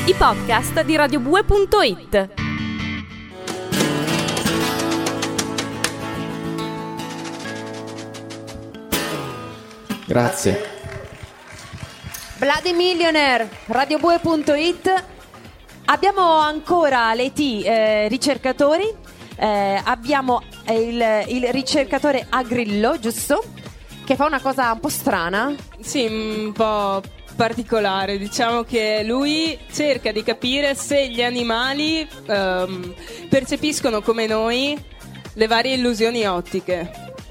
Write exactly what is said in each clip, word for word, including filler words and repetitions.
i podcast di radio bue punto it. Grazie. Bloody Millionaire, radio bue punto it. Abbiamo ancora le T eh, ricercatori. Eh, abbiamo il, il ricercatore Agrillo, giusto? Che fa una cosa un po' strana. Sì, un po' particolare. Diciamo che lui cerca di capire se gli animali um, percepiscono come noi le varie illusioni ottiche.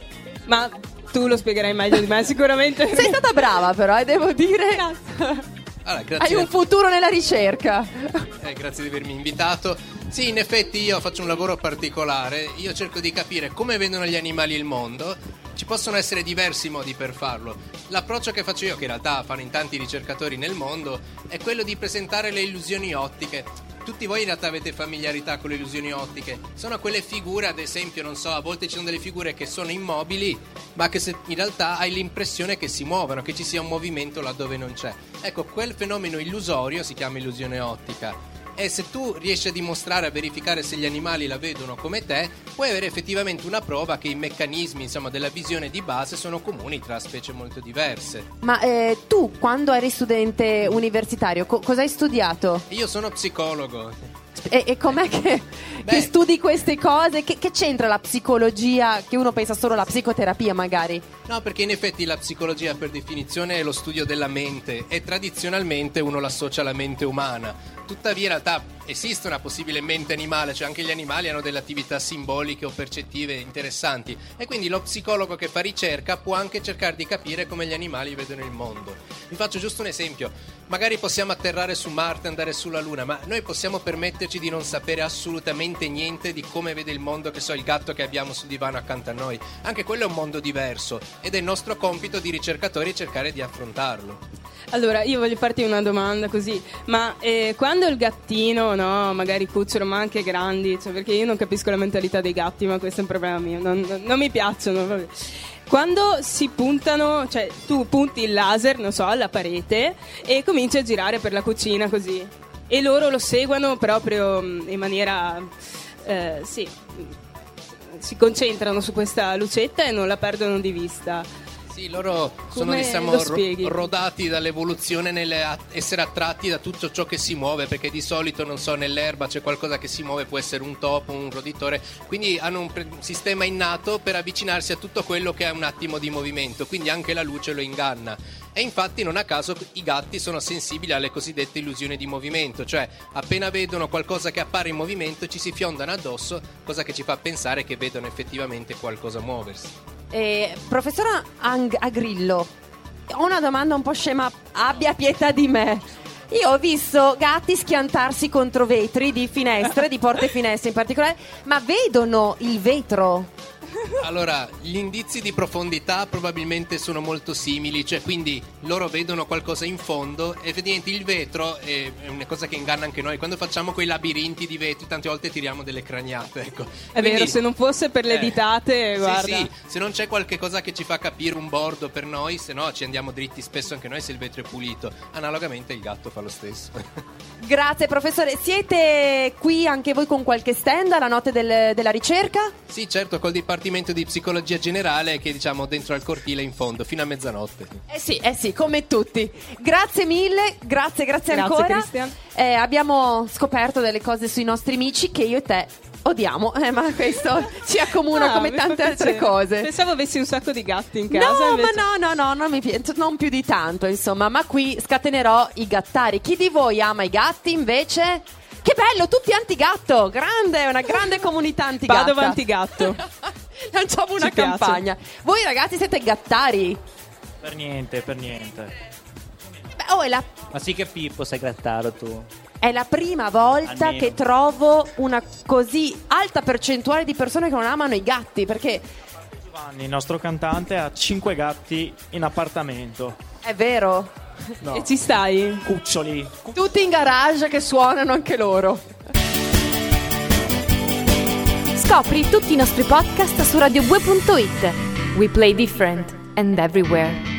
Ma tu lo spiegherai meglio di me sicuramente. Sei stata brava però, eh, devo dire. Allora, grazie. Hai un futuro nella ricerca. Eh, grazie di avermi invitato. Sì, in effetti io faccio un lavoro particolare. Io cerco di capire come vedono gli animali il mondo. Ci possono essere diversi modi per farlo. L'approccio che faccio io, che in realtà fanno in tanti ricercatori nel mondo, è quello di presentare le illusioni ottiche. Tutti voi in realtà avete familiarità con le illusioni ottiche. Sono quelle figure, ad esempio, non so, a volte ci sono delle figure che sono immobili, ma che se in realtà hai l'impressione che si muovono, che ci sia un movimento laddove non c'è. Ecco, quel fenomeno illusorio si chiama illusione ottica. E se tu riesci a dimostrare, a verificare se gli animali la vedono come te, puoi avere effettivamente una prova che i meccanismi, insomma, della visione di base sono comuni tra specie molto diverse. Ma eh, tu, quando eri studente universitario, co- cosa hai studiato? Io sono psicologo. E, e com'è che, che studi queste cose? Che, che c'entra la psicologia, che uno pensa solo alla psicoterapia magari? No, perché in effetti la psicologia per definizione è lo studio della mente e tradizionalmente uno l'associa alla mente umana. Tuttavia in realtà esiste una possibile mente animale, cioè anche gli animali hanno delle attività simboliche o percettive interessanti e quindi lo psicologo che fa ricerca può anche cercare di capire come gli animali vedono il mondo. Vi faccio giusto un esempio: magari possiamo atterrare su Marte, andare sulla Luna, ma noi possiamo permetterci di non sapere assolutamente niente di come vede il mondo, che so, il gatto che abbiamo sul divano accanto a noi. Anche quello è un mondo diverso ed è il nostro compito di ricercatori cercare di affrontarlo. Allora, io voglio farti una domanda così, ma eh, quando il gattino, no, magari cucciolo, ma anche grandi, cioè perché io non capisco la mentalità dei gatti, ma questo è un problema mio, non, non, non mi piacciono, vabbè. Quando si puntano, cioè tu punti il laser, non so, alla parete e cominci a girare per la cucina così, e loro lo seguono proprio in maniera, eh, sì, si concentrano su questa lucetta e non la perdono di vista. Sì, loro sono, Come diciamo, lo spieghi? ro- rodati dall'evoluzione nell'essere attratti da tutto ciò che si muove, perché di solito, non so, nell'erba c'è qualcosa che si muove, può essere un topo, un roditore, quindi hanno un pre- sistema innato per avvicinarsi a tutto quello che ha un attimo di movimento, quindi anche la luce lo inganna. E infatti non a caso i gatti sono sensibili alle cosiddette illusioni di movimento, cioè appena vedono qualcosa che appare in movimento ci si fiondano addosso, cosa che ci fa pensare che vedono effettivamente qualcosa muoversi. Eh, professora Ang- Agrillo, ho una domanda un po' scema, abbia pietà di me. Io ho visto gatti schiantarsi contro vetri di finestre, di porte e finestre in particolare, ma vedono il vetro? Allora, gli indizi di profondità probabilmente sono molto simili, cioè quindi loro vedono qualcosa in fondo e effettivamente il vetro è una cosa che inganna anche noi. Quando facciamo quei labirinti di vetri tante volte tiriamo delle craniate, ecco. È quindi, vero, se non fosse per le eh, ditate, guarda. Sì, sì, se non c'è qualche cosa che ci fa capire un bordo per noi, se no ci andiamo dritti spesso anche noi se il vetro è pulito. Analogamente il gatto fa lo stesso. Grazie professore, siete qui anche voi con qualche stand alla notte del, della ricerca? Sì, certo, col Dipartimento di Psicologia Generale che diciamo dentro al cortile in fondo fino a mezzanotte. Eh sì, eh sì, come tutti. Grazie mille, grazie, grazie, grazie ancora. Cristian. Eh, abbiamo scoperto delle cose sui nostri amici che io e te odiamo, eh, ma questo ci accomuna ah, come tante altre cose. Pensavo avessi un sacco di gatti in casa. No, invece... ma no, no, no, non, mi pi- non più di tanto, insomma, ma qui scatenerò i gattari. Chi di voi ama i gatti invece? Che bello, tutti antigatto, grande, una grande comunità antigatta. Padova antigatto. Lanciamo una Ci piace. campagna. Voi ragazzi siete gattari? Per niente, per niente. Beh, oh, è la, Ma sì che Pippo sei gattaro tu. è la prima volta Almeno. che trovo una così alta percentuale di persone che non amano i gatti, perché Giovanni, il nostro cantante, ha cinque gatti in appartamento. è vero, No, E ci stai? cuccioli. tutti in garage che suonano anche loro. Scopri tutti i nostri podcast su radio bue punto it. We play different and everywhere.